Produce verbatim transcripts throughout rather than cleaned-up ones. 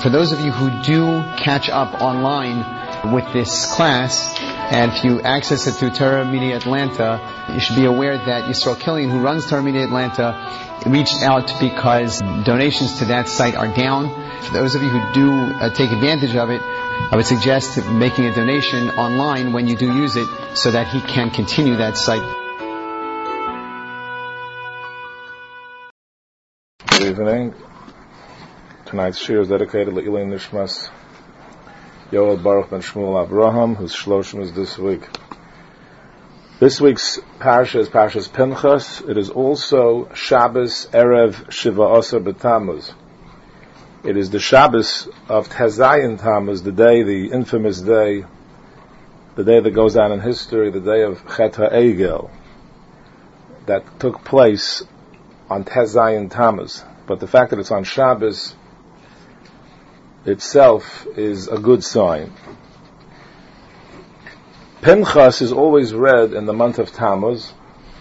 For those of you who do catch up online with this class, and if you access it through Torah Media Atlanta, you should be aware that Yisrael Killian, who runs Torah Media Atlanta, reached out because donations to that site are down. For those of you who do uh, take advantage of it, I would suggest making a donation online when you do use it so that he can continue that site. Good evening. Tonight's shir is dedicated to Ilay Nishmas Yoel Baruch ben Shmuel Avraham, whose shloshim is this week. This week's parsha is Parshas Pinchas. It is also Shabbos Erev Shiva Asar B'Tammuz. It is the Shabbos of Tezayin Tammuz, the day, the infamous day, the day that goes down in history, the day of Chet HaEgel, that took place on Tezayin Tammuz. But the fact that it's on Shabbos itself is a good sign. Pinchas is always read in the month of Tammuz.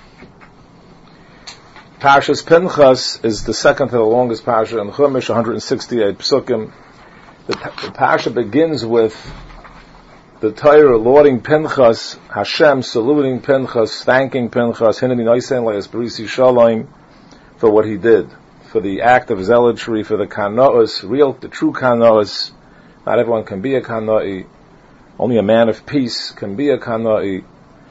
Parshas Pinchas is the second to the longest parsha in Chumash, one hundred sixty-eight psukim. The, the parsha begins with the Torah lauding Pinchas, Hashem saluting Pinchas, thanking Pinchas, Hineni Noisen Le'es Berisi Shalom, for what he did, for the act of zealotry, for the kanoos, real, the true kanoos. Not everyone can be a kanoi. Only a man of peace can be a kanoi.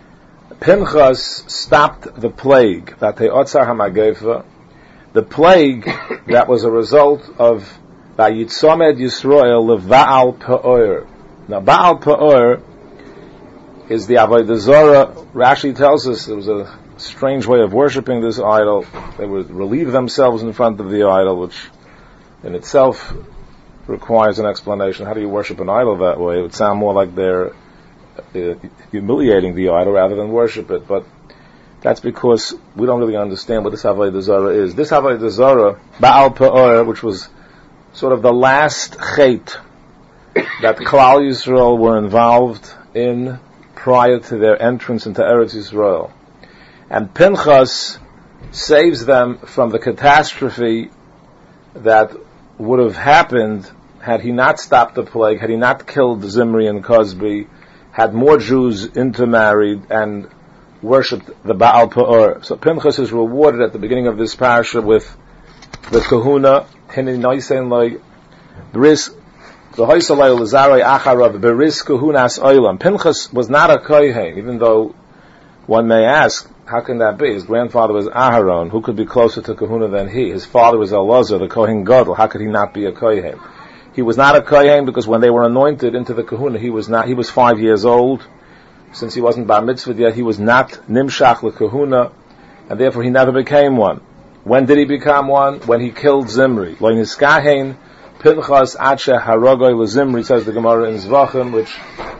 Pinchas stopped the plague, Vatei Otzar HaMagefa, the plague that was a result of Vayitzomed Yisrael Le'Baal Peor. Now, Baal Peor is the Avodah Zarah. Rashi tells us there was a strange way of worshipping this idol. They would relieve themselves in front of the idol, which in itself requires an explanation. How do you worship an idol that way? It would sound more like they're uh, humiliating the idol rather than worship it. But that's because we don't really understand what this Avodah Zarah is. This Avodah Zarah, Baal Peor, which was sort of the last chet that Klal Yisrael were involved in prior to their entrance into Eretz Yisrael. And Pinchas saves them from the catastrophe that would have happened had he not stopped the plague, had he not killed Zimri and Cosby, had more Jews intermarried and worshipped the Baal Peor. So Pinchas is rewarded at the beginning of this parasha with the kahuna, Hinei Noisen Loi, Bris, the Hoysalei Lazarei Acharav, Beris Kahunas Oilam. Pinchas was not a kohen, even though one may ask, how can that be? His grandfather was Aharon. Who could be closer to Kahuna than he? His father was Elazar, the Kohen Gadol. How could he not be a Kohen? He was not a Kohen because when they were anointed into the Kahuna, he was not. He was five years old. Since he wasn't Bar Mitzvah yet, he was not Nimshach LeKahuna, and therefore he never became one. When did he become one? When he killed Zimri. Lo niskahen Pinchas Ache Harogoi LeZimri, says the Gemara in Zvachim, which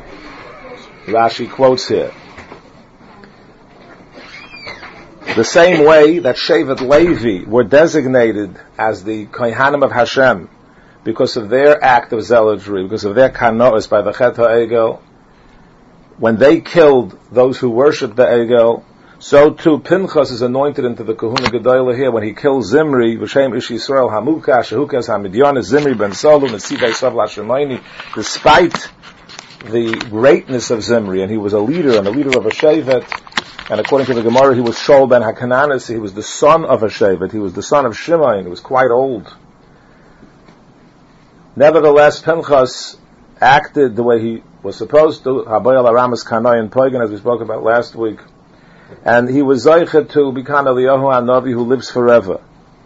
Rashi quotes here. The same way that Shevet Levi were designated as the Kohanim of Hashem because of their act of zealotry, because of their kanoos by the Chet HaEgel, when they killed those who worshipped the Egel, so too Pinchas is anointed into the Kahuna Gedolah here when he kills Zimri, V'Shem Ish Yisrael Hamuka, Shehukas HaMidyanis, Zimri ben Solom, Nesivei Sav Lashemayni, despite the greatness of Zimri, and he was a leader and a leader of a Shevet. And according to the Gemara, he was Shaul ben Hakananis. He was the son of a Shevet. He was the son of Shimon. He was quite old. Nevertheless, Pinchas acted the way he was supposed to. Habayal Aramas Kanayan Pagan, as we spoke about last week. And he was Zaychet to become Eliyahu HaNavi, who lives forever.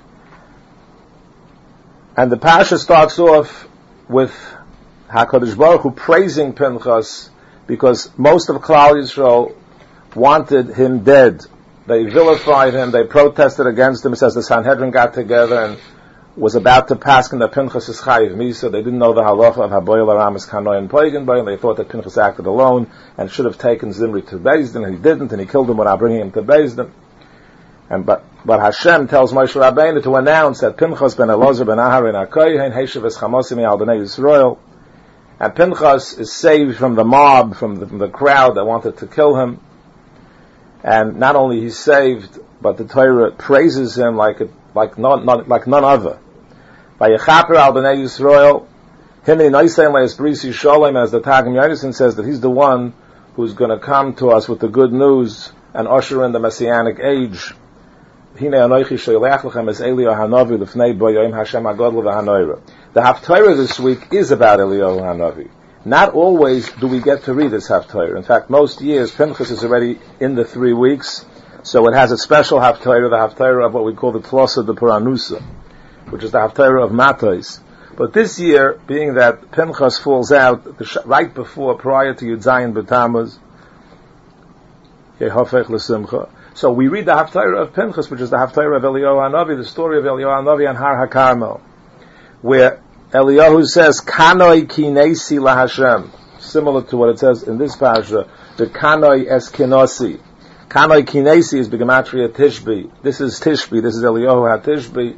And the Pasha starts off with HaKadosh Baruch Hu praising Pinchas because most of Klal Yisrael wanted him dead. They vilified him, they protested against him. It says the Sanhedrin got together and was about to pass in the Pinchas is Chayiv Misa. They didn't know the halacha of Haboyel Aramis Kanoy and Poigan Bay, and they thought that Pinchas acted alone and should have taken Zimri to Beis Din, and he didn't, and he killed him without bringing him to Beis Din. And but but Hashem tells Moshe Rabbeinu to announce that Pinchas ben Elazar ben Aharon HaKohen Heishav es Chamosim al Bnei Yisrael, and Pinchas is saved from the mob, from the, from the crowd that wanted to kill him. And not only he's saved, but the Torah praises him like a, like none, not, like none other. By Yechaper al Bnei Yisrael, Himei Noisei Leis Brisi Sholem, as the Targum Yonason says, that he's the one who's going to come to us with the good news and usher in the Messianic age. Hine Anoichi Shoylech Lechem Es Eliyahu Hanavi L'fnei Bo Yoim Hashem HaGodol V'Hanoira. The Haftarah this week is about Eliyahu Hanavi. Not always do we get to read this Haftarah. In fact, most years, Pinchas is already in the three weeks, so it has a special Haftarah, the Haftarah of what we call the Tlosa de Paranusa, which is the Haftarah of Matos. But this year, being that Pinchas falls out the sh- right before, prior to Yud Zayin B'Tammuz, Yehofech L'Simcha. So we read the Haftarah of Pinchas, which is the Haftarah of Eliyahu Hanavi, the story of Eliyahu Hanavi on Har HaKarmel, where Eliyahu says, Kanoi Kinesi LaHashem, similar to what it says in this parasha, the Kanoi Es Kinosi. Kanoi Kinesi is B'Gematria Tishbi. This is Tishbi, this is Eliyahu HaTishbi,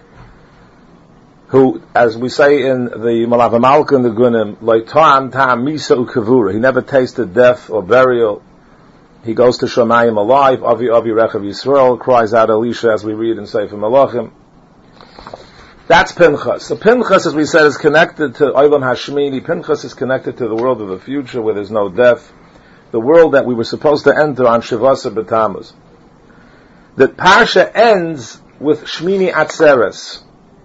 who, as we say in the Malava Malka and the Gunim, Loitam Tam Misa Ukavura, he never tasted death or burial. He goes to Shamayim alive, Avi Avi Rechav Yisrael, cries out Elisha, as we read in Sefer Malachim. That's Pinchas. So Pinchas, as we said, is connected to Olam Hashmini. Pinchas is connected to the world of the future where there's no death, the world that we were supposed to enter on Shivasa B'Tammuz. The Parsha ends with Shmini Atzeres.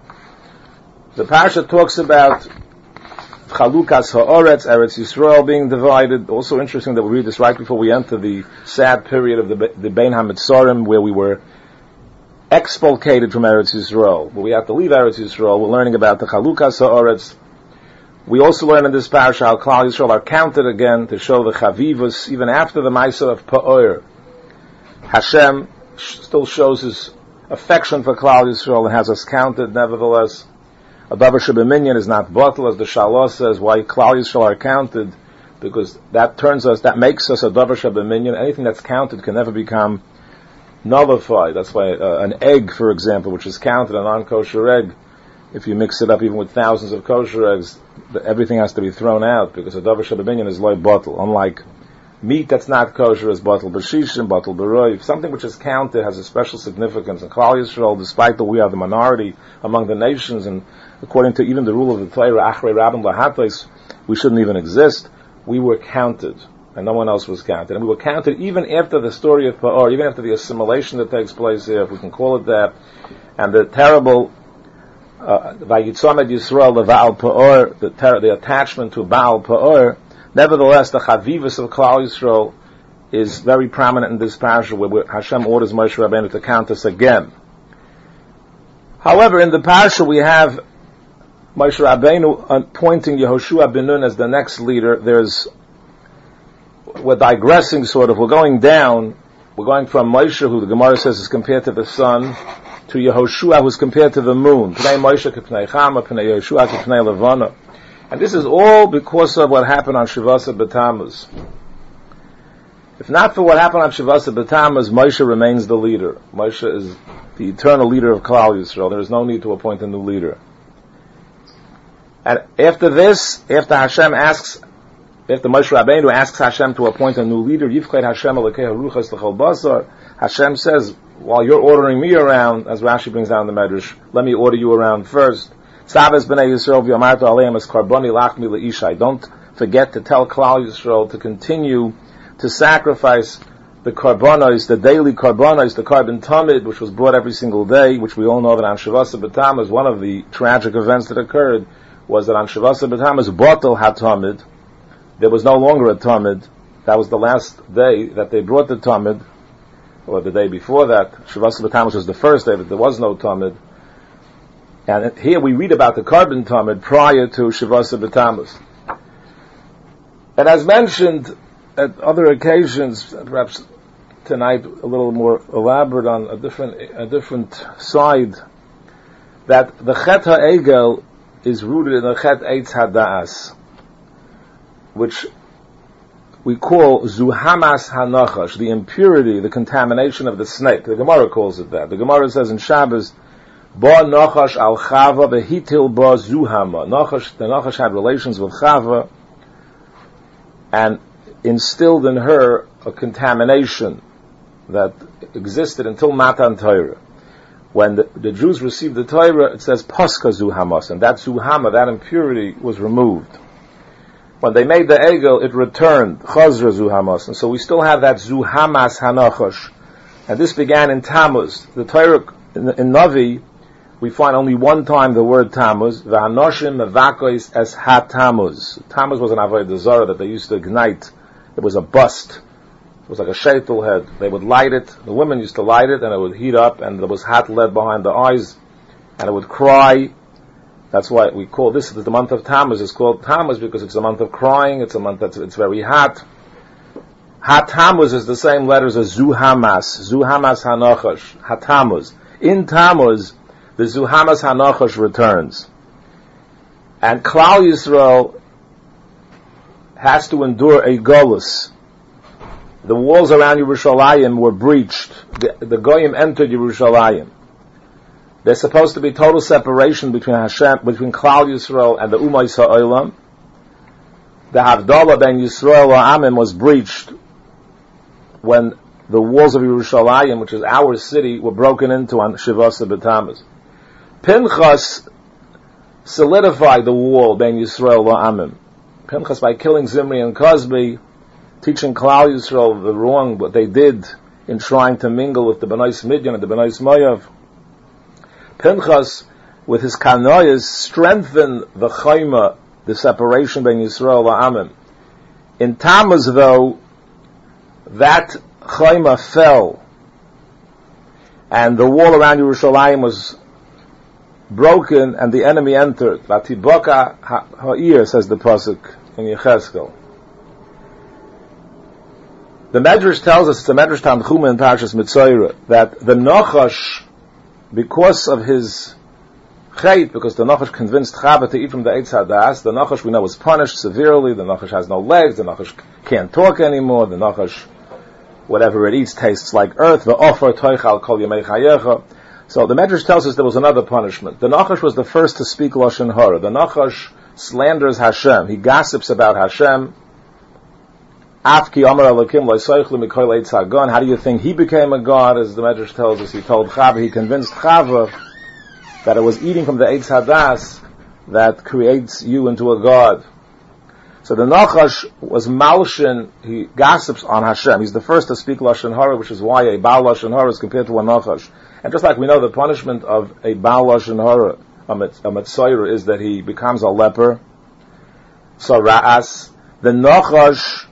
The Parsha talks about Chalukas Ha'oretz, Eretz Yisrael being divided. Also interesting that we read this right before we enter the sad period of the, the Bein HaMetzorim, where we were expulcated from Eretz Yisrael. But we have to leave Eretz Yisrael. We're learning about the Chalukas Ha'oretz. We also learn in this Parsha how Klal Yisrael are counted again to show the Chavivus, even after the Maisa of Pa'or. Hashem still shows his affection for Klal Yisrael and has us counted nevertheless. A davar shebeminyan is not bottle, as the Shalos says. Why Klal Yisrael are counted? Because that turns us, that makes us a davar shebeminyan. Anything that's counted can never become nullified. That's why uh, an egg, for example, which is counted, a non-kosher egg, if you mix it up even with thousands of kosher eggs, the, everything has to be thrown out because a davar shebeminyan is loy bottle. Unlike meat that's not kosher is bottle b'shishim, bottle b'roiv. Something which is counted has a special significance. And Klal Yisrael, despite that we are the minority among the nations, and according to even the rule of the Torah, Achrei Rabban Lahatos, we shouldn't even exist. We were counted, and no one else was counted. And we were counted even after the story of Pa'or, even after the assimilation that takes place here, if we can call it that, and the terrible Vayitzomed Yisrael, the Baal Pa'or, the, ter- the attachment to Baal Pa'or. Nevertheless, the Chavivus of Klal Yisrael is very prominent in this parasha, where Hashem orders Moshe Rabbeinu to count us again. However, in the parasha we have Moshe Rabbeinu appointing Yehoshua ben Nun as the next leader. There's, we're digressing sort of, we're going down, we're going from Moshe, who the Gemara says is compared to the sun, to Yehoshua, who's compared to the moon. Pnei Moshe k'pnei Chama, Pnei Yehoshua k'pnei Levana. And this is all because of what happened on Shivasa B'Tammuz. If not for what happened on Shivasa B'Tammuz, Moshe remains the leader. Moshe is the eternal leader of Klal Yisrael. There is no need to appoint a new leader. And after this, after Hashem asks, after Moshe Rabbeinu asks Hashem to appoint a new leader, Yivchet Hashem Elokei Haruchas L'chol Basar, Hashem says, while you're ordering me around, as Rashi brings down the Medrash, let me order you around first. Tzavez b'nei Yisrael v'yamartu aleim es karboni lachmi le'ishai. Don't forget to tell Klal Yisrael to continue to sacrifice the karbonos, the daily karbonos, the carbon tamid, which was brought every single day, which we all know that on Shavasa B'Tammuz, one of the tragic events that occurred was that on Shavasa B'Tammuz, Botel HaTamid, there was no longer a tamid. That was the last day that they brought the tamid, or the day before that. Shavasa B'Tammuz was the first day that there was no tamid. And here we read about the carbon tamid prior to Shavasa B'Tammuz. And as mentioned at other occasions, perhaps tonight a little more elaborate on a different a different side, that the Chet HaEgel is rooted in the Chet Eitz HaDa'as, which we call Zuhamas HaNachash, the impurity, the contamination of the snake. The Gemara calls it that. The Gemara says in Shabbos, Ba Nachash al Chava behitil ba Zuhama. Nachash, the Nachash had relations with Chava and instilled in her a contamination that existed until Matan Torah. when the, the Jews received the Torah, it says Paska Zuhamas, and that Zuhama, that impurity, was removed. When they made the Egel, it returned, Chazra Zuhamas, and so we still have that Zuhamas Hanachosh. And this began in Tammuz. The Torah, in, in Navi, we find only one time the word Tammuz, V'hanoshim mevakois es ha-Tammuz. Tammuz was an Avodah Zarah that they used to ignite. It was a bust. It was like a shaitel head. They would light it. The women used to light it, and it would heat up, and there was hot lead behind the eyes, and it would cry. That's why we call this the month of Tammuz. It's called Tammuz because it's a month of crying. It's a month that's it's very hot. Ha-Tammuz is the same letters as Zuhamas. Zuhamas Hanachosh. Ha-Tammuz. In Tammuz, the Zuhamas Hanachosh returns. And Klal Yisrael has to endure a golus. The walls around Yerushalayim were breached. The, the Goyim entered Yerushalayim. There's supposed to be total separation between Hashem, between Klal Yisrael and the Ummah Ha'olam. The Havdalah ben Yisrael Ha'amim was breached when the walls of Yerushalayim, which is our city, were broken into on Shivasa B'Tammuz. Pinchas solidified the wall ben Yisrael Ha'amim. Pinchas, by killing Zimri and Cosby, teaching Klal Yisrael the wrong, what they did in trying to mingle with the B'nai Midian and the B'nai Moav. Pinchas, with his kanoyas, strengthened the chayma, the separation between Yisrael and Amim. In Tammuz, though, that chayma fell, and the wall around Yerushalayim was broken, and the enemy entered. Vatiboka ha'ir, says the pasuk in Yechezkel. The Medrash tells us, it's the Medrash Tanchuma in Parshas Mitzayra, that the Nachash, because of his chait, because the Nachash convinced Chava to eat from the Eitz Hadas, the Nachash we know was punished severely. The Nachash has no legs. The Nachash can't talk anymore. The Nachash, whatever it eats, tastes like earth. The Ofer Toichal Kol Yemei Chayecha. So the Medrash tells us there was another punishment. The Nachash was the first to speak Lashon Hara. The Nachash slanders Hashem. He gossips about Hashem. Afki Amar Elokim Loisaychlu Mikol Eitz Hagon. How do you think he became a god? As the Medrash tells us, he told Chava, he convinced Chava that it was eating from the Eitz Hadas that creates you into a god. So the Nachash was Malshin, he gossips on Hashem. He's the first to speak Lashon Hara, which is why a Baal Lashon Hara is compared to a Nachash. And just like we know the punishment of a Baal Lashon Hara, a Metzoyer, is that he becomes a leper. So Ra'as, the Nachash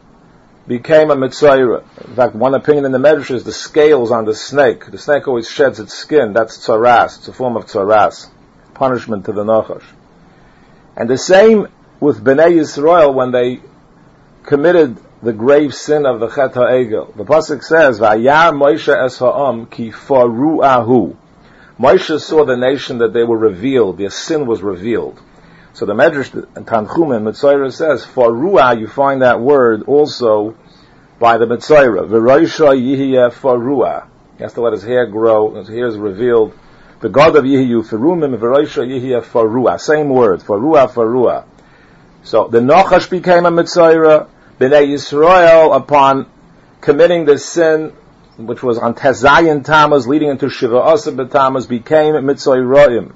became a Mitzayra. In fact, one opinion in the Medrash is the scales on the snake. The snake always sheds its skin. That's tzaras. It's a form of tzaras. Punishment to the Nachash. And the same with Bnei Yisrael when they committed the grave sin of the Chet HaEgel. The Pasuk says, Vayar Moshe es ha'am ki faru'ahu. Moshe saw the nation that they were revealed. Their sin was revealed. So the Medrash and Tanchuma and Mitzayra says, for Ruah, you find that word also by the Mitzayra. V'roisha yihiyeh for Ruah. He has to let his hair grow, his hair is revealed. The God of Yehiyu Ferumim, V'roisha yihiyeh for Ruah. Same word, for Ruah, for Ruah. So the Nachash became a Mitzayra. Bnei Yisrael, upon committing the sin, which was on Tezayin Tammuz, leading into Shiva Asa B'Tammuz, became Mitzayroim,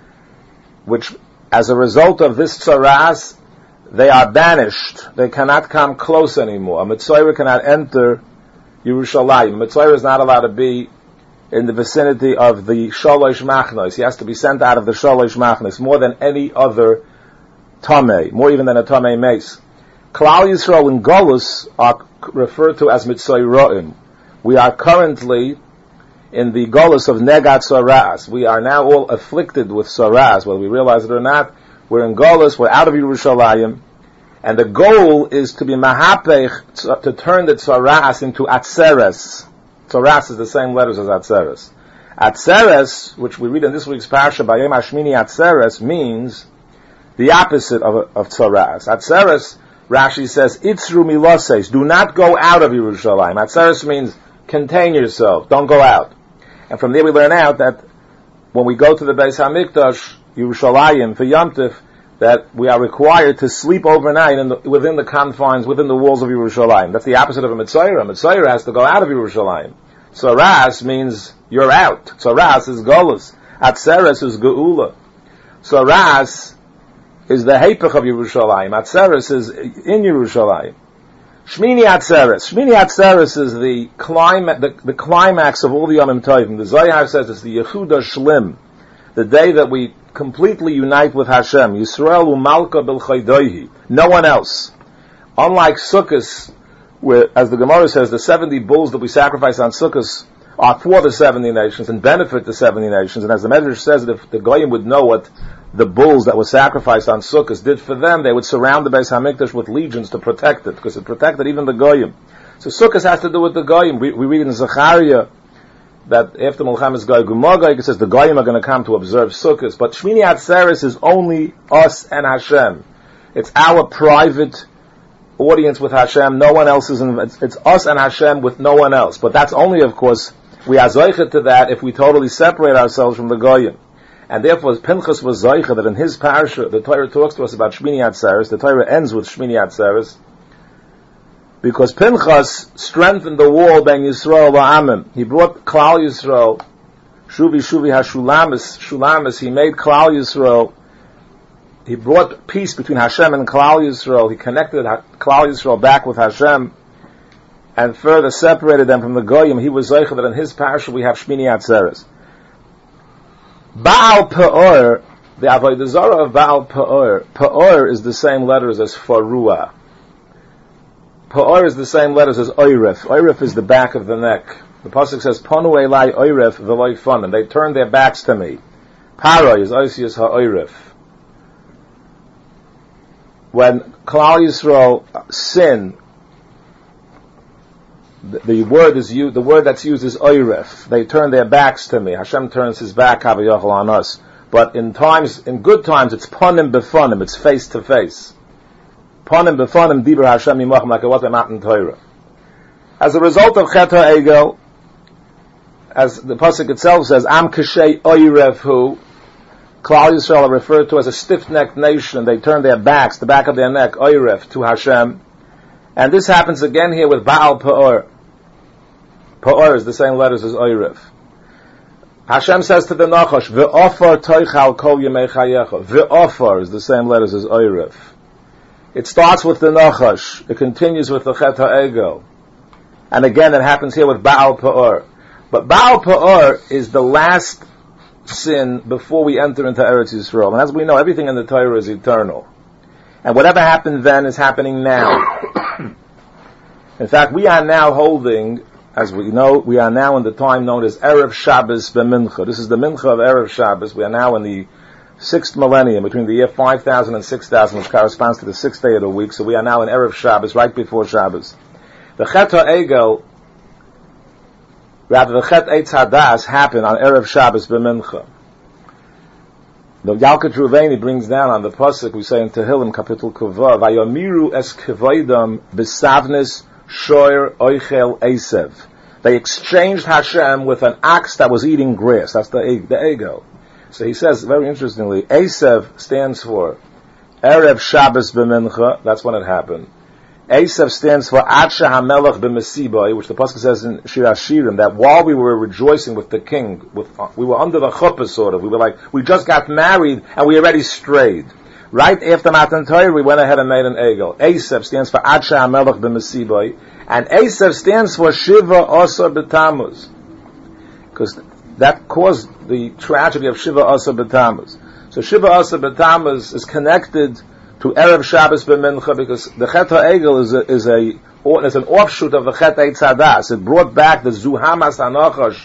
which as a result of this tzaras, they are banished. They cannot come close anymore. A Mitzayra cannot enter Yerushalayim. A Mitzayra is not allowed to be in the vicinity of the Shalosh Machnos. He has to be sent out of the Shalosh Machnos more than any other Tameh, more even than a Tameh Mace. Klal Yisrael and Golus are referred to as Mitzayroim. We are currently in the Golus of Negat Saras. We are now all afflicted with Saras, whether we realize it or not. We're in Golus, we're out of Yerushalayim, and the goal is to be Mahapech, to turn the Saras into Atzeres. Saras is the same letters as Atzeres. Atzeres, which we read in this week's Parsha, Bayom Hashmini Atzeres, means the opposite of, of Saras. Atzeres, Rashi says, Itzru Miloses, do not go out of Yerushalayim. Atzeres means contain yourself, don't go out. And from there we learn out that when we go to the Beis HaMikdash, Yerushalayim, for Yom Tov, that we are required to sleep overnight in the, within the confines, within the walls of Yerushalayim. That's the opposite of a Mitzayra. A Mitzayra has to go out of Yerushalayim. Saras means you're out. Tzaras is Golus. Atzeres is Geula. Tzaras is the Hepech of Yerushalayim. Atzeres is in Yerushalayim. Shmini Atzeres. Shmini Atzeres is the, clima- the, the climax of all the Yomim Tovim. The Zohar says it's the Yehuda Shlim, the day that we completely unite with Hashem. Yisrael u'malka b'lchaydoihi. No one else. Unlike Sukkot, where, as the Gemara says, the seventy bulls that we sacrifice on Sukkot are for the seventy nations and benefit the seventy nations. And as the Medrash says, that if the Goyim would know what the bulls that were sacrificed on Sukkot did for them, they would surround the Beis HaMikdash with legions to protect it, because it protected even the Goyim. So Sukkot has to do with the Goyim. We, we read in Zechariah that after Mulchamas Goy Gumagay, it says the Goyim are going to come to observe Sukkot. But Shmini Atzeres is only us and Hashem. It's our private audience with Hashem. No one else is in, it's, it's us and Hashem with no one else. But that's only, of course, we are zoichet to that if we totally separate ourselves from the Goyim. And therefore, Pinchas was zoichet that in his parasha, the Torah talks to us about Shmini Atzeres. The Torah ends with Shmini Atzeres, because Pinchas strengthened the wall ben Yisrael va'amim. He brought Klal Yisrael, Shuvi Shuvi HaShulamis, Shulamis, he made Klal Yisrael, he brought peace between Hashem and Klal Yisrael, he connected Klal Yisrael back with Hashem, and further separated them from the Goyim. He was zoichet that in his parasha we have Shmini Atzeres. Baal Peor, the Avodah Zarah of Baal Peor, Peor is the same letters as Farua. Peor is the same letters as Oiref. Oiref is the back of the neck. The pasuk says, Ponu elai Oiref v'loi fanim. They turned their backs to me. Paroi is Oisius ha'Oiref. When Klal Yisrael sin, the, the word is used, the word that's used is Oiref. They turn their backs to me. Hashem turns his back, Havayachal, on us. But in times, in good times, it's Ponim befonim. It's face to face. Ponim befonim dibur Hashem yimachem, like what I'm in Torah. As a result of Chet HaEgel, as the pasuk itself says, Am Kashei Oiref Hu, Klal Yisrael are referred to as a stiff-necked nation. They turn their backs, the back of their neck, Oiref, to Hashem. And this happens again here with Baal Peor. Peor is the same letters as Oiref. Hashem says to the Nachash, Ve'ofar toichal kol yemei chayecha. Ve'ofar is the same letters as Oiref. It starts with the Nachash. It continues with the Chet HaEgel. And again, it happens here with Baal Peor. But Baal Peor is the last sin before we enter into Eretz Yisrael. And as we know, everything in the Torah is eternal. And whatever happened then is happening now. In fact, we are now holding, as we know, we are now in the time known as Erev Shabbos b'Mincha. This is the Mincha of Erev Shabbos. We are now in the sixth millennium, between the year five thousand and six thousand, which corresponds to the sixth day of the week. So we are now in Erev Shabbos, right before Shabbos. The Chet HaEgel, rather the Chet Eitz Hadas, happened on Erev Shabbos b'Mincha. The Yalkut Ruveni brings down on the pasuk we say in Tehillim, Kapitel Kuvav, Vayomiru es kevoidam b'savnis shoyer oichel esev. They exchanged Hashem with an ox that was eating grass. That's the the ego. So he says, very interestingly, Esev stands for Erev Shabbos b'Mincha. That's when it happened. Esev stands for Adsha HaMelech b'Mesibai, which the pasuk says in Shir Hashirim, that while we were rejoicing with the king, with, uh, we were under the chuppah sort of, we were like, we just got married and we already strayed. Right after Matan Torah, we went ahead and made an egel. Esev stands for Adsha HaMelech b'Mesibai, and Esev stands for Shiva Asar b'Tammuz, because that caused the tragedy of Shiva Asar b'Tammuz. So Shiva Asar b'Tammuz is connected to Erev Shabbos b'Mincha, because the Chet HaEgel is a, is a, is an offshoot of the Chet Eitz Hadas. It brought back the Zuhamas HaNachash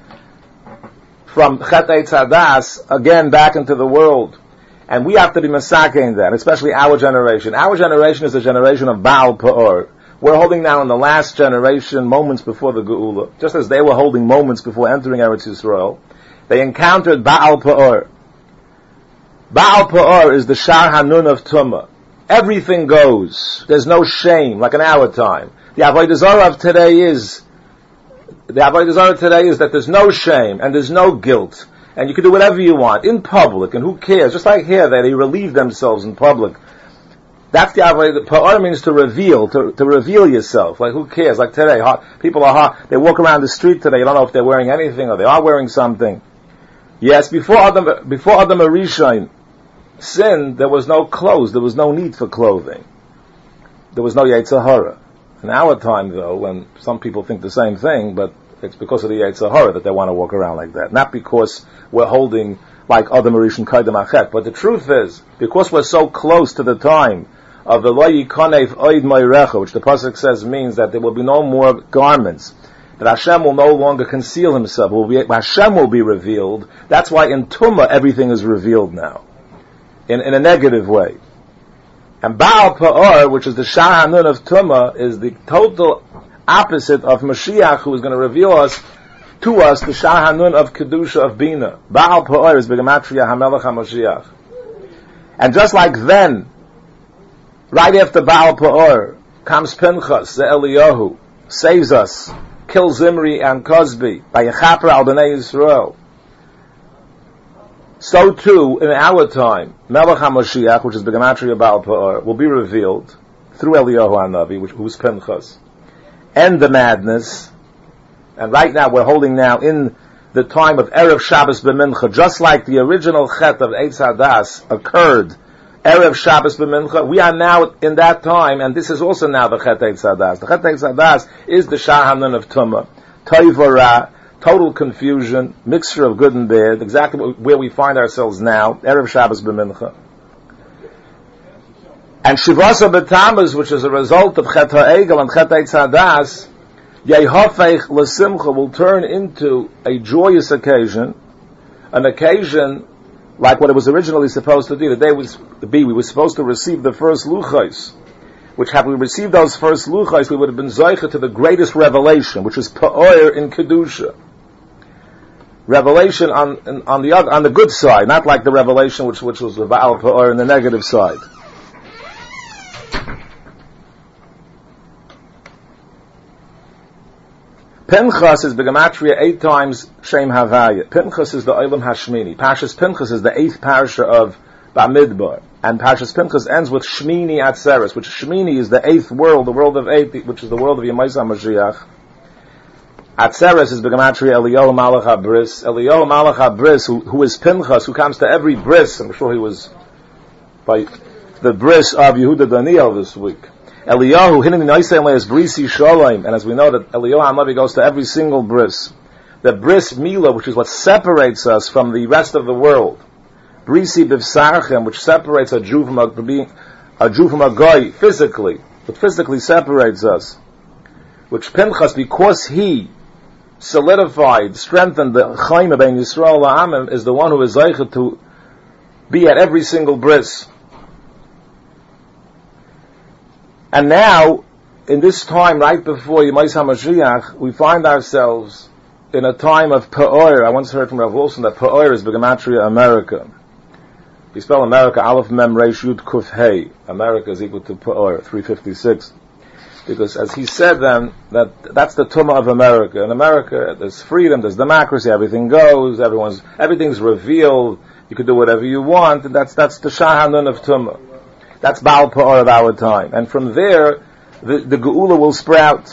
from Chet Eitz Hadas again back into the world. And we have to be masakein that, especially our generation. Our generation is the generation of Baal Peor. We're holding now in the last generation, moments before the Geula. Just as they were holding moments before entering Eretz Yisrael, they encountered Baal Peor. Baal Peor is the Shar Hanun of Tumah. Everything goes. There's no shame, like in our time. The Avodah Zarah of today is, the Avodah Zarah today is that there's no shame, and there's no guilt, and you can do whatever you want, in public, and who cares? Just like here, that they relieve themselves in public. That's the avodah. Pa'or means to reveal, to, to reveal yourself. Like, who cares? Like today, hot, people are hot. They walk around the street today. You don't know if they're wearing anything or they are wearing something. Yes, before Adam, before Adam Arishain sinned, there was no clothes. There was no need for clothing. There was no Yetzer Hara. In our time, though, when some people think the same thing, but it's because of the Yetzer Hara that they want to walk around like that. Not because we're holding like Adam Arishain Kaidem Achet. But the truth is, because we're so close to the time of the Lo Yikanev Oid Moirecha, which the pasuk says means that there will be no more garments, that Hashem will no longer conceal Himself. Will be, Hashem will be revealed. That's why in Tumah everything is revealed now, in, in a negative way. And Baal Pa'or, which is the Shah Hanun of Tumah, is the total opposite of Mashiach, who is going to reveal us to us the Shah Hanun of Kedusha of Bina. Baal Pa'or is Begematria HaMelech HaMashiach. And just like then, right after Baal Pa'or, comes Pinchas, the Eliyahu, saves us, kills Zimri and Cosby, by Yechaper al Bnei Yisrael. So too, in our time, Melech HaMashiach, which is the Gematria Baal Pa'or, will be revealed through Eliyahu HaNavi, which, who's Pinchas, and the madness. And right now, we're holding now in the time of Erev Shabbos B'Mincha, just like the original Chet of Eitz Hadas occurred Erev Shabbos B'Mincha, we are now in that time, and this is also now the Chet Eitz Hadas. The Chet Eitz Hadas is the Shah Hanun of Tumah. Toivara, total confusion, mixture of good and bad, exactly where we find ourselves now, Erev Shabbos B'Mincha. And Shivasa B'Tammuz, which is a result of Chet HaEgel and Chet Eitz Hadas, Yehofeich L'Simcha will turn into a joyous occasion, an occasion like what it was originally supposed to do. The day was to be, we were supposed to receive the first luchos, which had we received those first luchos, we would have been zoicha to the greatest revelation, which is pa'or in kedusha. Revelation on on the other, on the good side, not like the revelation which which was the Baal pa'or in the negative side. Pinchas is Begematria eight times Shem Havaya. Pinchas is the Olam Hashmini. Pashas Pinchas is the eighth parasha of Bamidbar. And Pashas Pinchas ends with Shmini Atzeres, which Shmini is the eighth world, the world of eight, which is the world of Yemaisa Mashiach. Atzeres is Begematria Eliyahu Malach HaBris. Eliyahu Malach HaBris, who, who is Pinchas, who comes to every bris. I'm sure he was by the bris of Yehuda Daniel this week. Eliyahu, Hineni Noisei is Brisi Sholem, and as we know that Eliyahu HaNavi goes to every single bris. The bris Mila, which is what separates us from the rest of the world. Brisi Bivsarchem, which separates a Jew from a, being, a Jew from a Goy, physically. It physically separates us. Which Pinchas, because he solidified, strengthened the Chaim Ben Yisrael La'amim, is the one who is Zeicha to be at every single bris. And now, in this time, right before Yemais HaMashiach, we find ourselves in a time of Pa'or. I once heard from Rav Wilson that Pa'or is Begematria America. If you spell America, Aleph Mem Reish Yud Kuf Hey, America is equal to Pa'or, three fifty-six. Because as he said then, that that's the Tumah of America. In America, there's freedom, there's democracy, everything goes, everyone's, everything's revealed, you can do whatever you want, and that's, that's the Shah Hanun of Tumah. That's Baal Pa'or of our time. And from there, the, the Geula will sprout.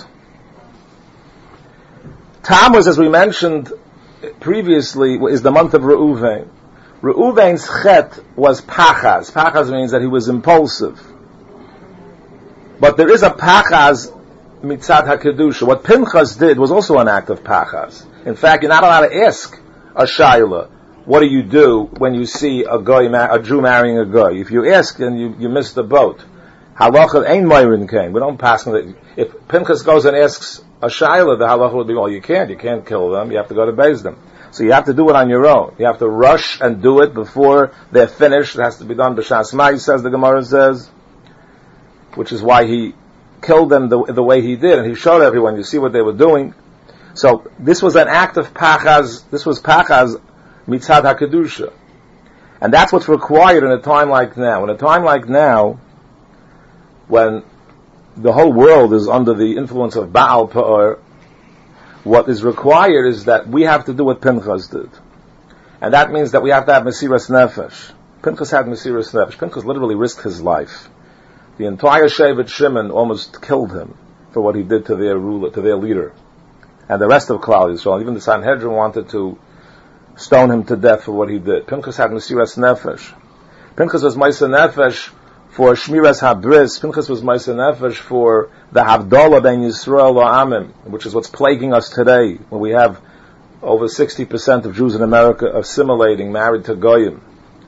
Tammuz, as we mentioned previously, is the month of Reuven. Reuven's chet was Pachaz. Pachaz means that he was impulsive. But there is a Pachaz mitzad HaKedusha. What Pinchas did was also an act of Pachaz. In fact, you're not allowed to ask a Shaila, what do you do when you see a guy, a Jew marrying a guy? If you ask and you, you miss the boat, halacha ain't Myron came. We don't pass on. If Pinchas goes and asks a Shaila, the halacha would be, well, you can't, you can't kill them. You have to go to Beis Din. So you have to do it on your own. You have to rush and do it before they're finished. It has to be done b'shas mai, says the Gemara says, which is why he killed them the, the way he did, and he showed everyone. You see what they were doing. So this was an act of pachaz. This was pachaz mitzad HaKedusha. And that's what's required in a time like now. In a time like now, when the whole world is under the influence of Baal Pa'or, what is required is that we have to do what Pinchas did. And that means that we have to have Mesiras Nefesh. Pinchas had Mesiras Nefesh. Pinchas literally risked his life. the entire Shevet Shimon almost killed him for what he did to their ruler, to their leader. And the rest of Klal Yisrael, even the Sanhedrin wanted to stone him to death for what he did. Pinchas had Mesiras Nefesh. Pinchas was Meiser Nefesh for Shmiras HaBris. Pinchas was Meiser Nefesh for the Havdalah Ben Yisrael La'amim, which is what's plaguing us today, when we have over sixty percent of Jews in America assimilating, married to Goyim.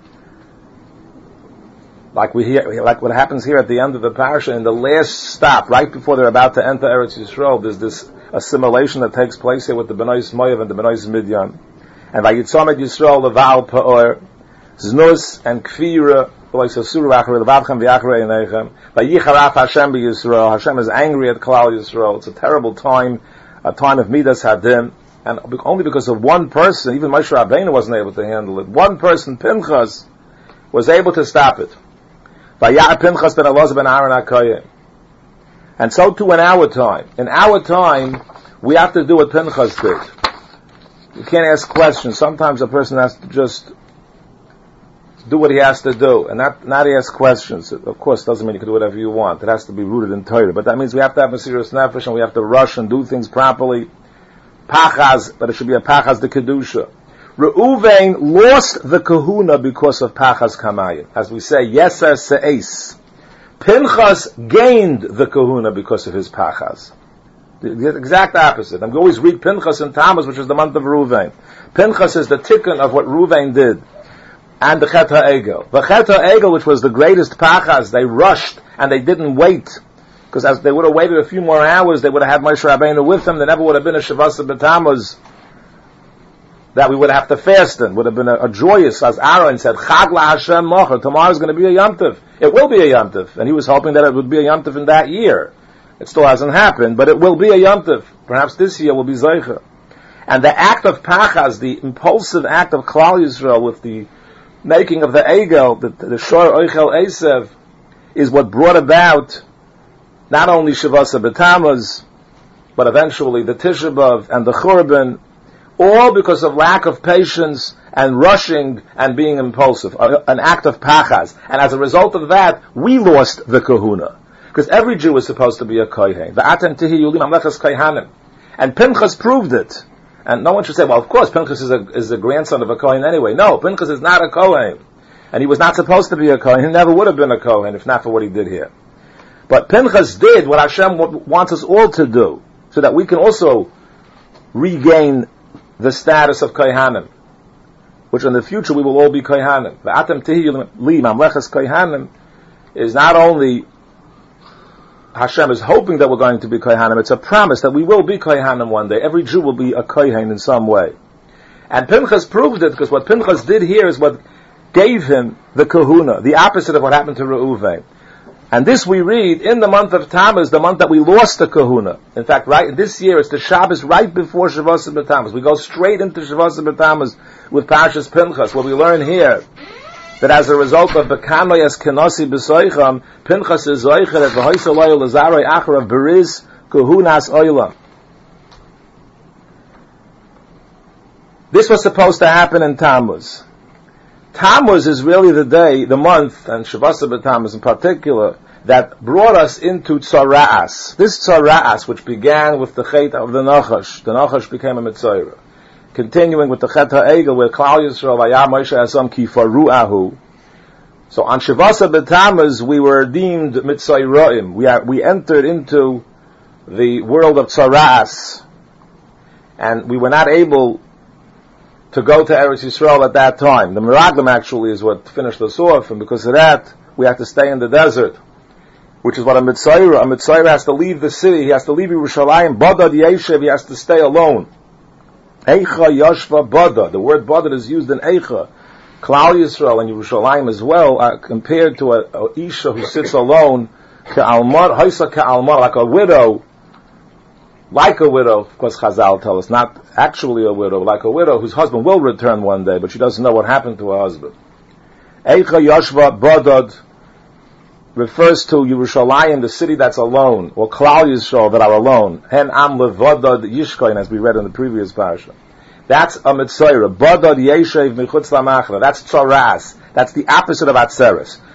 Like we hear, like what happens here at the end of the parasha, in the last stop, right before they're about to enter Eretz Yisrael, there's this assimilation that takes place here with the Benois Moav and the Benois Midian. And Vayitzomed Yisrael Leval Pa'or, Znus and Kfira, Hashem Yisrael. Hashem is angry at Klal Yisrael. It's a terrible time, a time of Midas Hadim, and only because of one person, even Moshe Rabbeinu wasn't able to handle it. One person, Pinchas, was able to stop it. Pinchas ben Elazar ben Aaron HaKohen. And so too in our time. In our time, we have to do what Pinchas did. You can't ask questions. Sometimes a person has to just do what he has to do, and not, not ask questions. It, of course, doesn't mean you can do whatever you want. It has to be rooted in Torah. But that means we have to have a serious nefesh, and we have to rush and do things properly. Pachaz, but it should be a Pachaz de Kedusha. Reuven lost the kahuna because of Pachaz Kamayim. As we say, Yeser Se'es. Pinchas gained the kahuna because of his Pachaz. The, the exact opposite. And we always read Pinchas in Tammuz, which is the month of Reuven. Pinchas is the tikkun of what Reuven did. And the Chet HaEgel. The Chet HaEgel, which was the greatest Pachaz, they rushed and they didn't wait. Because as they would have waited a few more hours, they would have had Moshe Rabbeinu with them. There never would have been a Shavasa B'Tammuz that we would have to fast in. Would have been a, a joyous, as Aaron said, Chag La Hashem Mocher. Tomorrow is going to be a Yom Tov. It will be a Yom Tov. And he was hoping that it would be a Yom Tov in that year. It still hasn't happened, but it will be a Yom Tov. Perhaps this year will be Zeicha. And the act of Pachaz, the impulsive act of Klal Yisrael with the making of the Egel, the, the Shor Oichel Esev, is what brought about not only Shavasa B'Tammuz, but eventually the Tisha B'Av and the Churban, all because of lack of patience and rushing and being impulsive, an act of Pachaz. And as a result of that, we lost the Kahuna. Because every Jew is supposed to be a Kohen. V'atem tihi yulim amlechas kohanim. And Pinchas proved it. And no one should say, well, of course, Pinchas is a, is a grandson of a Kohen anyway. No, Pinchas is not a Kohen. And he was not supposed to be a Kohen. He never would have been a Kohen if not for what he did here. But Pinchas did what Hashem wants us all to do, so that we can also regain the status of Kohanim, which in the future we will all be Kohanim. V'atem tihi yulim amlechas kohanim is not only Hashem is hoping that we're going to be Kohanim, it's a promise that we will be Kohanim one day. Every Jew will be a Kohen in some way. And Pinchas proved it, because what Pinchas did here is what gave him the kahuna, the opposite of what happened to Reuven. And this we read in the month of Tammuz, the month that we lost the kahuna. In fact, right this year, it's the Shabbos right before Shavasa B'Tammuz. We go straight into Shavasa B'Tammuz with Parshas Pinchas, where we learn here that as a result of Bekanoyas Kenosi B'Soicham, Pinchas is Zoicher at V'hoysa Loyal Lazaroi Achar of Beriz Kuhunas Oilam. This was supposed to happen in Tammuz. Tammuz is really the day, the month, and Shavasa B'Tammuz in particular, that brought us into Tzara'as. This Tzara'as, which began with the Chet of the Nachash. The Nachash became a Mitzayra. Continuing with the Chet HaEgel, where Klal Yisrael, Vayah Moshe Asam Kifaru Ahu. So on Shavasa B'Tammuz, we were deemed Mitzayraim. We are, we entered into the world of Tzara'as. And we were not able to go to Eretz Yisrael at that time. The Meraglim actually is what finished us off, and because of that, we had to stay in the desert, which is what a Mitzayra, a Mitzayra has to leave the city, he has to leave Yerushalayim, Badad Yeshev, he has to stay alone. Eicha Yashva Badad, the word Badad is used in Eicha. Klal Yisrael and Yerushalayim as well are compared to a, a Isha who sits alone, Ka'almar, Haisa Ka'almar, like a widow, like a widow, of course Chazal tell us, not actually a widow, like a widow whose husband will return one day, but she doesn't know what happened to her husband. Eicha Yashva Badad refers to Yerushalayim, the city that's alone, or Klal Yisrael that are alone. Hen Am Levadad Yishkoin, as we read in the previous parasha. That's a Mitzayra. Badad Yeshev Michutz Lamachra. That's Tzaras. That's the opposite of Atzeres.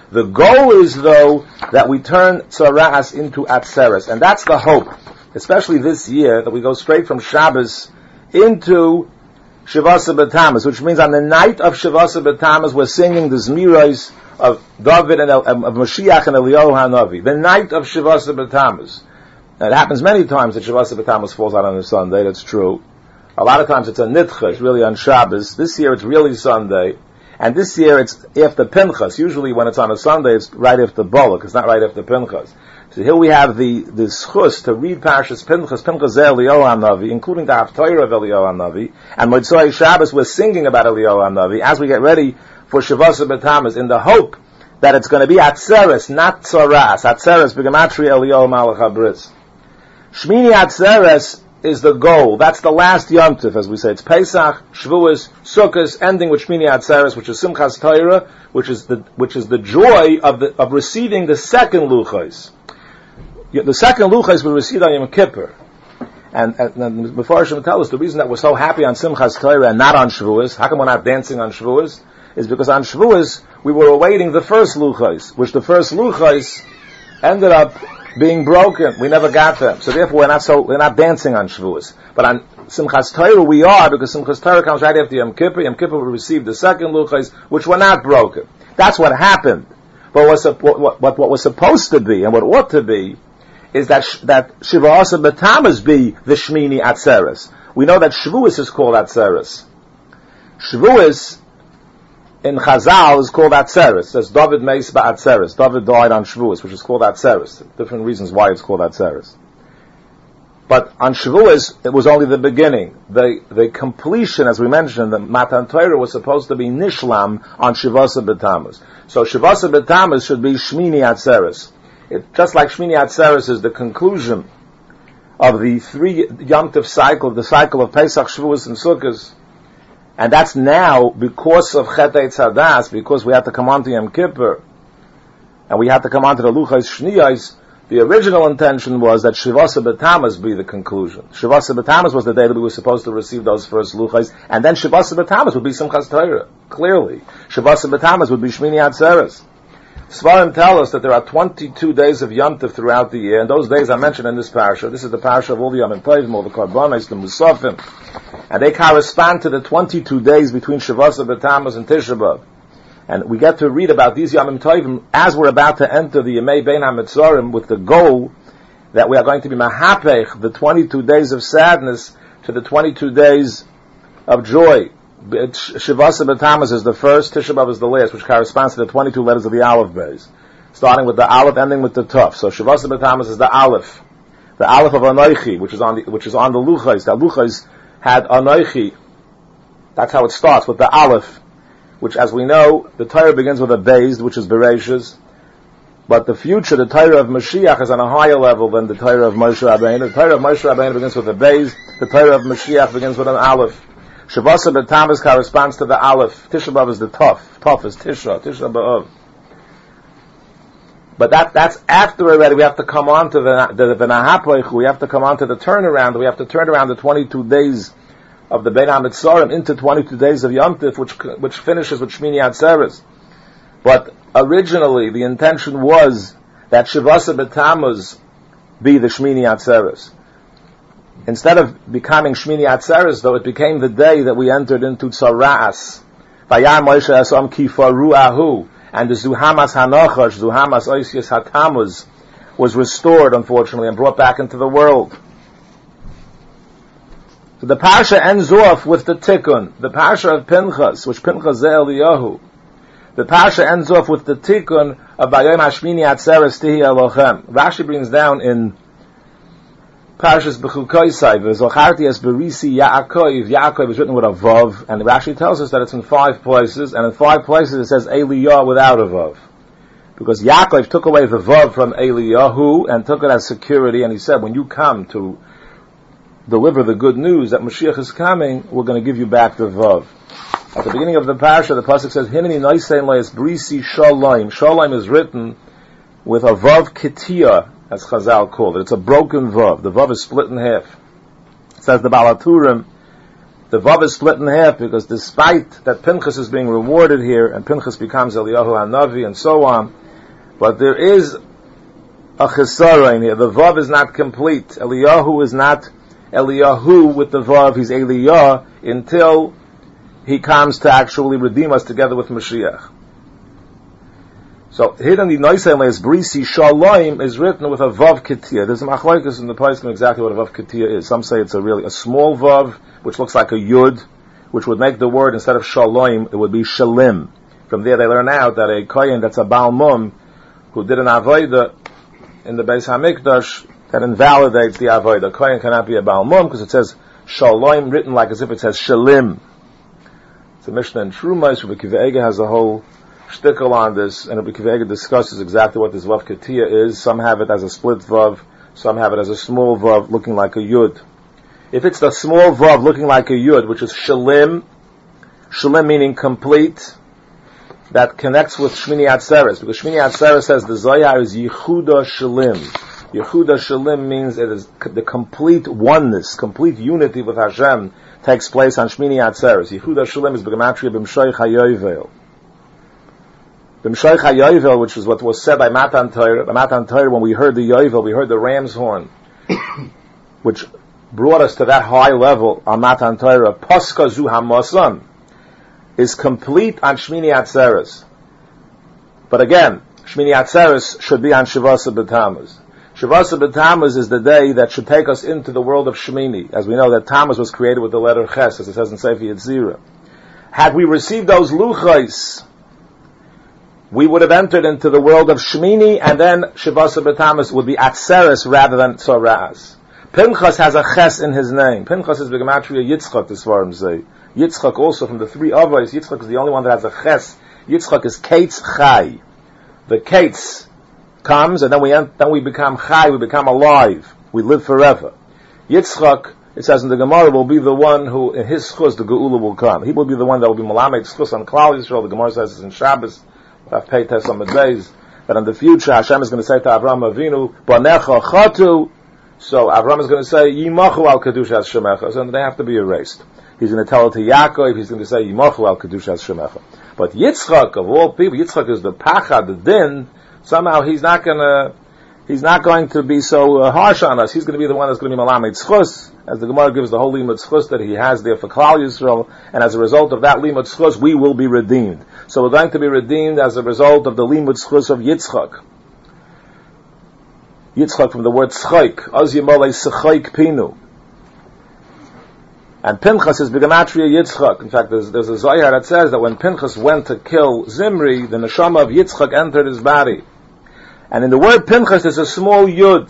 The goal is, though, that we turn Tzaras into Atzeres, and that's the hope, especially this year, that we go straight from Shabbos into Shivasa B'Tammuz, which means on the night of Shivasa B'Tammuz, we're singing the Zmiros of David and of Mashiach and Eliyahu HaNavi. The night of Shivasa B'Tammuz. Now, it happens many times that Shivasa B'Tammuz falls out on a Sunday, that's true. A lot of times it's a Nitcha, it's really on Shabbos. This year it's really Sunday. And this year it's after Pinchas. Usually when it's on a Sunday, it's right after Bolak. It's not right after Pinchas. So here we have the, the schus to read Parshas Pinchas, Pinchas Eliyahu HaNavi, including the Haftarah of Eliyahu HaNavi, and Motzei Shabbos we're singing about Eliyahu HaNavi as we get ready for Shavasa B'Tammuz, in the hope that it's going to be Atzeres, not Tzaras. Atzeres, B'Gematria Eliyahu Malach HaBris. Shmini Atzeres is the goal. That's the last Yom Tov, as we say. It's Pesach, Shavuos, Sukkos, ending with Shmini Atzeres, which is Simchas Torah, which is the which is the joy of the of receiving the second Luchos. The second Luchos we received on Yom Kippur. And, and, and before Hashem tell us, the reason that we're so happy on Simchas Torah and not on Shavuos, how come we're not dancing on Shavuos, is because on Shavuos we were awaiting the first Luchos, which the first Luchos ended up being broken. We never got them. So therefore we're not so, we're not dancing on Shavuos. But on Simchas Torah we are, because Simchas Torah comes right after Yom Kippur. Yom Kippur we received the second Luchos, which were not broken. That's what happened. But what's, what, what, what, what was supposed to be, and what ought to be, is that that Shivasa B'Tammuz be the Shmini Atzeres. We know that Shavuos is called Atzeres. Shavuos in Chazal is called Atzeres. Says David Meis Ba'Atzeres. David died on Shavuos, which is called Atzeres. Different reasons why it's called Atzeres. But on Shavuos, it was only the beginning. The the completion, as we mentioned, the Matan Torah was supposed to be Nishlam on Shivasa B'Tammuz. So Shivasa B'Tammuz should be Shmini Atzeres. It, just like Shmini Atzeres is the conclusion of the three Yom Tov cycle, the cycle of Pesach, Shavuos, and Sukkot, and that's now because of Chet Eitz Hadas, because we have to come on to Yom Kippur, and we have to come on to the Luchos Shniyos. The original intention was that Shivasa B'Tammuz be the conclusion. Shivasa B'Tammuz was the day that we were supposed to receive those first Luchos, and then Shivasa B'Tammuz would be Simchas Torah. Clearly, Shivasa B'Tammuz would be Shmini Atzeres. Svarim tell us that there are twenty-two days of Yom Tov throughout the year, and those days are mentioned in this parasha. This is the parasha of all the Yom Tovim, all the Karbanos, the Musafim, and they correspond to the twenty-two days between Shavasa B'Tammuz and Tisha B'Av. And we get to read about these Yom Tovim as we're about to enter the Yemei Bein HaMetzorim, with the goal that we are going to be mahapech, the twenty-two days of sadness, to the twenty-two days of joy. Shivasa B'Tammuz is the first, Tisha B'Av is the last, which corresponds to the twenty-two letters of the Aleph Beis, starting with the Aleph, ending with the Tuf. So Shivasa B'Tammuz is the Aleph, the Aleph of Anoichi, which is on the which is on the Luchos. The Luchos had Anoichi. That's how it starts, with the Aleph, which, as we know, the Torah begins with a Beis, which is Bereshis. But the future, the Torah of Mashiach, is on a higher level than the Torah of Moshe Rabbeinu. The Torah of Moshe Rabbeinu begins with a Beis. The Torah of Mashiach begins with an Aleph. Shavasa B'Tammuz corresponds to the Aleph. Tisha B'Av is the Tuf. Tuf is Tisha. Tisha B'Av. But that, that's after already. We have to come on to the, the, the Nahapoich. We have to come on to the turnaround. We have to turn around the twenty-two days of the Bein HaMetzorim into twenty-two days of Yom Tov, which, which finishes with Shmini Atzeres. But originally, the intention was that Shavasa B'Tammuz be the Shmini Atzeres. Instead of becoming Shmini Atzeres, though, it became the day that we entered into Tzaras. Vayam Moshe Asam Kifaru Ahu, and the Zuhamas Hanochash, Zuhamas Oisius Hatamuz, was restored, unfortunately, and brought back into the world. So the Parsha ends off with the Tikkun, the Parsha of Pinchas, which Pinchas Ze Eliyahu. The Parsha ends off with the Tikkun of Vayom Hashmini Atzeres Tihi Elochem. Rashi brings down in Parshas B'chukoisai, v'zocharti es berisi Yaakov. Yaakov is written with a vav, and Rashi tells us that it's in five places, and in five places it says Eliyah without a vav, because Yaakov took away the vav from Eliyahu and took it as security, and he said, when you come to deliver the good news that Mashiach is coming, we're going to give you back the vav. At the beginning of the parasha, the pasuk says, Hineni noisein leis berisi shalom. Shalom is written with a vav ketiyah, as Chazal called it. It's a broken vav. The vav is split in half. It says the Baal HaTurim the Vav is split in half because despite that Pinchas is being rewarded here, and Pinchas becomes Eliyahu HaNavi and so on, but there is a Chesara in here. The Vav is not complete. Eliyahu is not Eliyahu with the Vav, he's Eliyah until he comes to actually redeem us together with Mashiach. So here in the Noisei is Brisi Shalom is written with a Vav Ketiyah. There's a machlokes in the Paiskim exactly what a Vav Ketiyah is. Some say it's a really a small Vav, which looks like a Yud, which would make the word, instead of Shalom, it would be Shalim. From there they learn out that a Kohen that's a Baal Mum, who did an Avodah in the Beis HaMikdash, that invalidates the Avodah. Kohen cannot be a Baal Mum, because it says Shalom written like as if it says Shalim. It's a Mishnah in Trumos, Rabbi Akiva Eiger has a whole shtickle on this, and Rabbi Akiva Eiger discusses exactly what this Vav Ketiyah is. Some have it as a split Vav, some have it as a small Vav looking like a Yud. If it's the small Vav looking like a Yud, which is Shalim, Shalim meaning complete, that connects with Shmini Atzeres, because Shmini Atzeres says the Zohar is Yehuda Shalim. Yehuda Shalim means it is the complete oneness, complete unity with Hashem takes place on Shmini Atzeres. Yehuda Shalim is B'gematria B'mshoich HaYovel. B'mshoich HaYovel, which is what was said by Matan Torah. By Matan Torah, when we heard the Yovel, we heard the ram's horn, which brought us to that high level on Matan Torah. Paska Zu HaMasan is complete on Shmini Atzeres. But again, Shmini Atzeres should be on Shavasa B'Tammuz. Shavasa B'Tammuz is the day that should take us into the world of Shmini. As we know that Tammuz was created with the letter Ches, as it says in Sefer Yetzirah. Had we received those luchos, we would have entered into the world of Shmini, and then Shavasa B'Tammuz would be Atzeres rather than Tzoraz. Pinchas has a Ches in his name. Pinchas is B'Gematria Yitzchak, the Svarim say. Yitzchak also, from the three Avos, Yitzchak is the only one that has a Ches. Yitzchak is Kates Chai. The Kates comes, and then we then we become Chai, we become alive. We live forever. Yitzchak, it says in the Gemara, will be the one who, in his schus, the Geula will come. He will be the one that will be Malamed schus on Klal Yisrael. The Gemara says it's in Shabbos. I've paid test on the days that in the future Hashem is going to say to Avraham Avinu, Banecha Chatu. So Avraham is going to say, Yimachu al Kedushas Shemecha. So they have to be erased. He's going to tell it to Yaakov, he's going to say, Yimachu al Kedushas Shemecha. But Yitzchak, of all people, Yitzchak is the Pacha, the Din. Somehow he's not going to, he's not going to be so uh, harsh on us. He's going to be the one that's going to be Malamed Tzchus, as the Gemara gives the whole Limud Tzchus that he has there for Klal Yisrael, and as a result of that Limud Tzchus, we will be redeemed. So we're going to be redeemed as a result of the Limud Tzchus of Yitzchak. Yitzchak from the word Tzchaik, Az Yimolei Tzchaik Pinu. And Pinchas is B'gematria Yitzchak. In fact, there's, there's a Zohar that says that when Pinchas went to kill Zimri, the neshama of Yitzchak entered his body. And in the word Pinchas, there's a small Yud.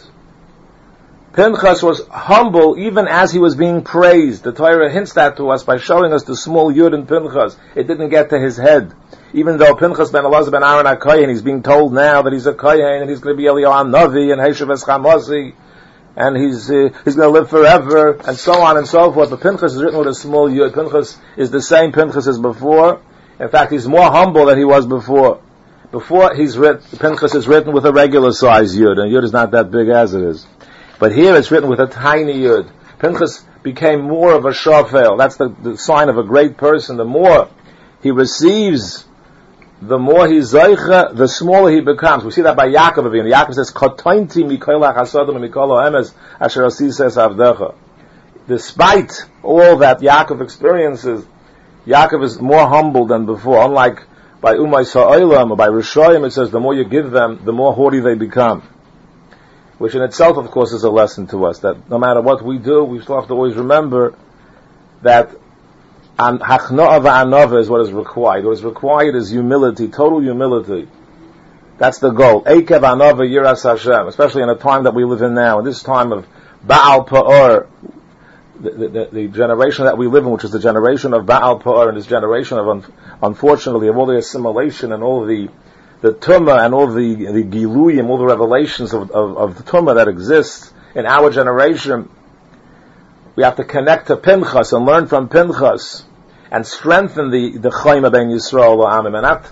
Pinchas was humble even as he was being praised. The Torah hints that to us by showing us the small Yud in Pinchas. It didn't get to his head. Even though Pinchas ben Elazar ben Aaron HaKohen, he's being told now that he's a Kohen, and he's going to be Eliyahu HaNavi, and Heshav Eschamasi, and he's uh, he's going to live forever, and so on and so forth. But Pinchas is written with a small Yud. Pinchas is the same Pinchas as before. In fact, he's more humble than he was before. Before, he's written, Pinchas is written with a regular size Yud, and Yud is not that big as it is. But here it's written with a tiny Yud. Pinchas became more of a shofel. That's the, the sign of a great person. The more he receives, the more he zaycha, the smaller he becomes. We see that by Yaakov Avinu. Yaakov says, "Katointi mikola chasadim mikolo emes asher asises avdecha." Despite all that Yaakov experiences, Yaakov is more humble than before. Unlike by Umay Sa'olam or by Rishayim, it says the more you give them, the more haughty they become. Which in itself, of course, is a lesson to us, that no matter what we do, we still have to always remember that and hachno'a va'anova is what is required. What is required is humility, total humility. That's the goal. Eikev anova yiras Hashem, especially in a time that we live in now, in this time of Baal Pa'or, the, the, the generation that we live in, which is the generation of Baal Pa'or, and this generation of, un, unfortunately, of all the assimilation and all the the tumah and all the the giluyim, all the revelations of, of, of the tumah that exists in our generation. We have to connect to Pinchas and learn from Pinchas and strengthen the the Chayma ben Yisrael Amim, and not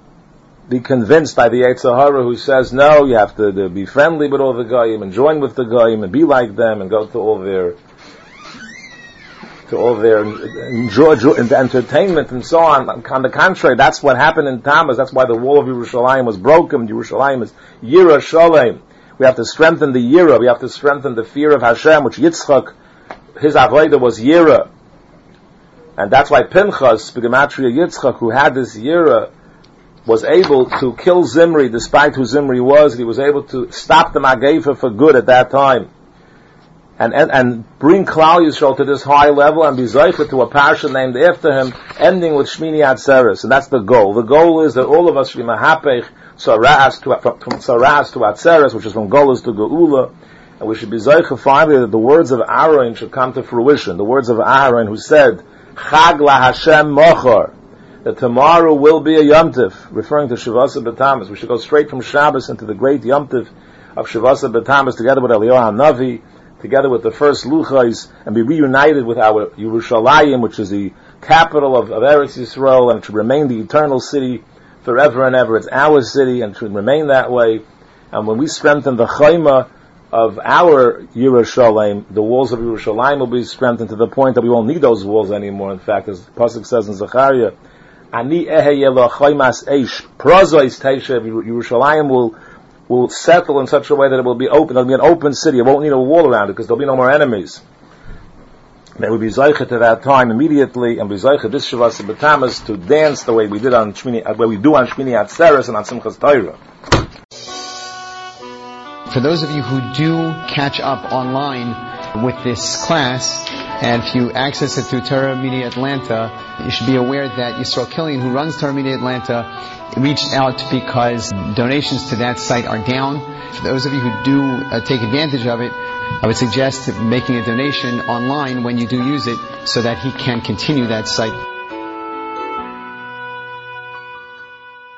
be convinced by the Yetzer Hara who says, no, you have to, to be friendly with all the Goyim and join with the Goyim and be like them and go to all their to all their enjoy, and entertainment and so on. On the contrary, that's what happened in Tammuz. That's why the wall of Yerushalayim was broken. Yerushalayim is Yira Shalem. We have to strengthen the Yira. We have to strengthen the fear of Hashem, which Yitzchak, his avodah was Yira. And that's why Pinchas, B'gematria Yitzchak, who had this Yira, was able to kill Zimri, despite who Zimri was. He was able to stop the Mageifa for good at that time. And, and, and bring Klal Yisrael to this high level and be Zaycha to a parsha named after him, ending with Shmini Atzeres. And that's the goal. The goal is that all of us should be Mahapech, Saras to, from, from Saras to Atzeres, which is from Golas to Geula. And we should be Zaycha finally that the words of Aaron should come to fruition. The words of Aaron who said, Chag la Hashem mochar, that tomorrow will be a Yom Tiv, referring to Shavasa B'Tammuz. We should go straight from Shabbos into the great Yom Tiv of Shavasa B'Tammuz together with Eliyahu HaNavi, together with the first Luchais, and be reunited with our Yerushalayim, which is the capital of, of Eretz Yisrael, and it should remain the eternal city forever and ever. It's our city, and it should remain that way. And when we strengthen the Chayma of our Yerushalayim, the walls of Yerushalayim will be strengthened to the point that we won't need those walls anymore. In fact, as the Pasuk says in Zechariah, Ani eheye lo chaymas eish, prozois teishev, Yerushalayim will will settle in such a way that it will be open. It'll be an open city. It won't need a wall around it because there'll be no more enemies. They will be Zaycha to that time immediately, and be Zaycha this Shavasa B'Tammuz to dance the way we did on Shmini, the way we do on Shmini Atzeres and on Simchas Torah. For those of you who do catch up online with this class, and if you access it through Torah Media Atlanta, you should be aware that Yisrael Killian, who runs Torah Media Atlanta, reached out because donations to that site are down. For those of you who do uh, take advantage of it, I would suggest making a donation online when you do use it so that he can continue that site.